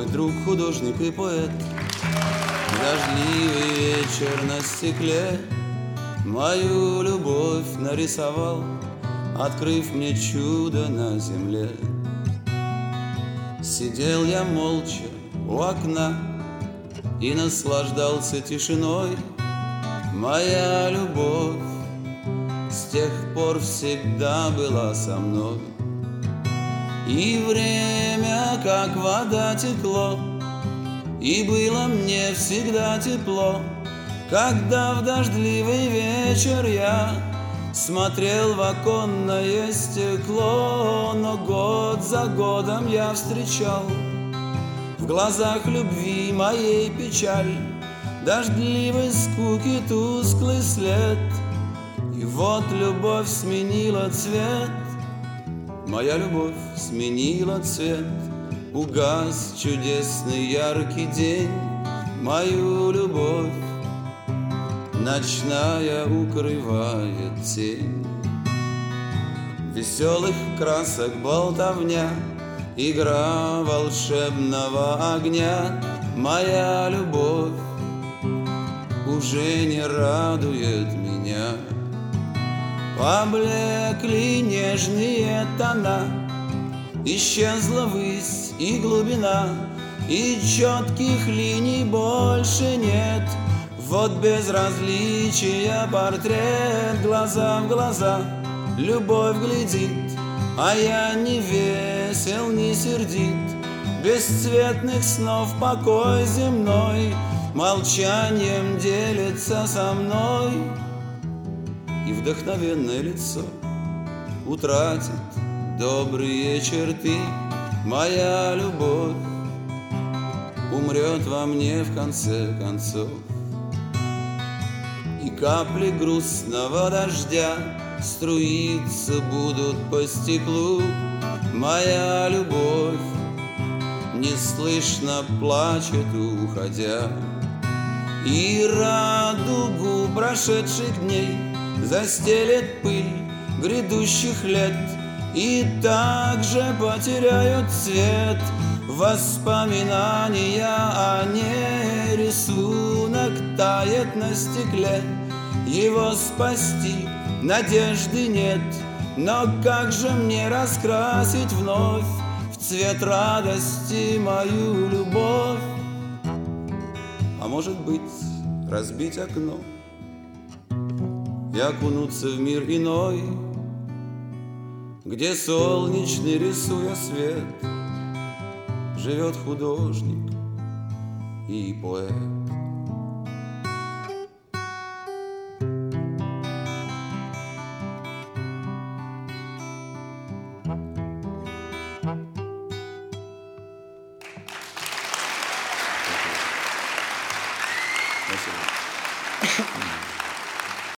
мой друг, художник и поэт. Дождливый вечер на стекле мою любовь нарисовал, открыв мне чудо на земле. Сидел я молча у окна и наслаждался тишиной. Моя любовь с тех пор всегда была со мной. И время, как вода, текло, и было мне всегда тепло, когда в дождливый вечер я смотрел в оконное стекло. Но год за годом я встречал в глазах любви моей печаль, дождливой скуки тусклый след. И вот любовь сменила цвет, моя любовь сменила цвет. Угас чудесный яркий день, мою любовь ночная укрывает тень. Веселых красок болтовня, игра волшебного огня. Моя любовь уже не радует меня. Поблекли нежные тона, исчезла высь и глубина, и четких линий больше нет. Вот безразличия портрет, глаза в глаза любовь глядит, а я не весел, не сердит. Бесцветных снов покой земной молчанием делится со мной. И вдохновенное лицо утратит добрые черты. Моя любовь умрет во мне в конце концов. И капли грустного дождя струиться будут по стеклу. Моя любовь неслышно плачет, уходя. И радугу прошедших дней застелет пыль грядущих лет, и также потеряют цвет воспоминания о ней. Рисунок тает на стекле, его спасти надежды нет. Но как же мне раскрасить вновь в цвет радости мою любовь? А может быть, разбить окно и окунуться в мир иной, где солнечный, рисуя свет, живет художник и поэт.